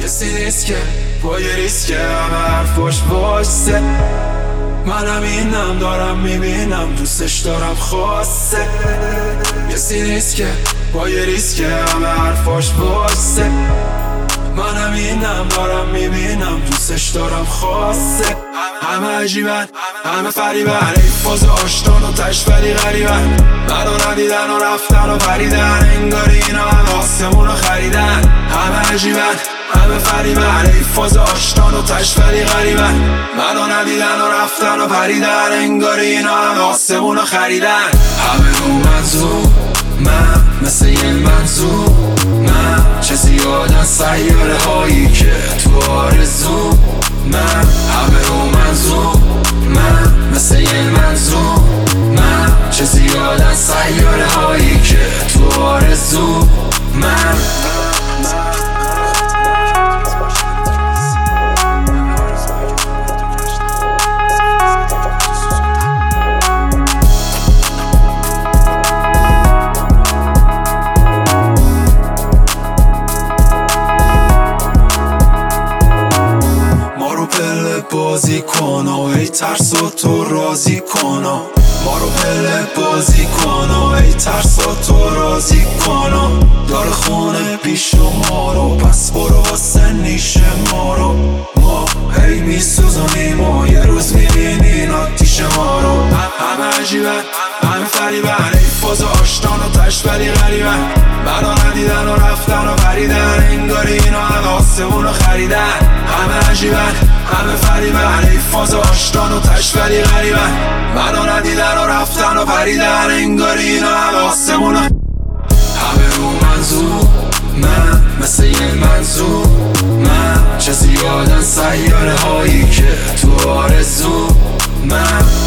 کسی نیست که پای ریسکه همه حرفاش واسه منم اینم دارم میبینم دوستش دارم خواسته کسی نیست که پای ریسکه همه حرفاش واسه منم اینم دارم میبینم دوستش دارم خواسته همه عجیبن همه فریبن ای فاز آشتان و تش ولی غریبن منو ندیدن و رفتن و پریدن انگاری اینا همه آسمون رو خریدن همه عجیبن همه فریبن ای فاز آشتان و تش ولی غریبن منو ندیدن و رفتن و پریدن انگاری اینا همه آسمون رو خریدن همه رو منظور من مثل یه منظور من چه زیادن سیاره هایی که تو آرزو من همه رو منظور من مثل یه منظور من چه زیادن سیاره هایی که تو آرزو من بازی کن و ای ترسا تو راضی کن ما رو پله بازی کن و ای ترسا تو راضی کن داره خونه پیش ما رو پس برو واسه نیش ما رو ما هی میسوزونیم و یه روز میبینین آتیش ما رو همه عجیبن همه فریبن ای فاز آشتان و تش ولی غریبن منو ندیدن و رفتن و پریدن انگاری اینا همه آسمون رو خریدن همه عجیبن همه فریبن ای فاز آشتان و تش ولی غریبن منو ندیدن و رفتن و پریدن انگاری اینا همه آسمون همه رو منظور من مثل یه منظور من چه زیادن سیاره هایی که تو آرزو من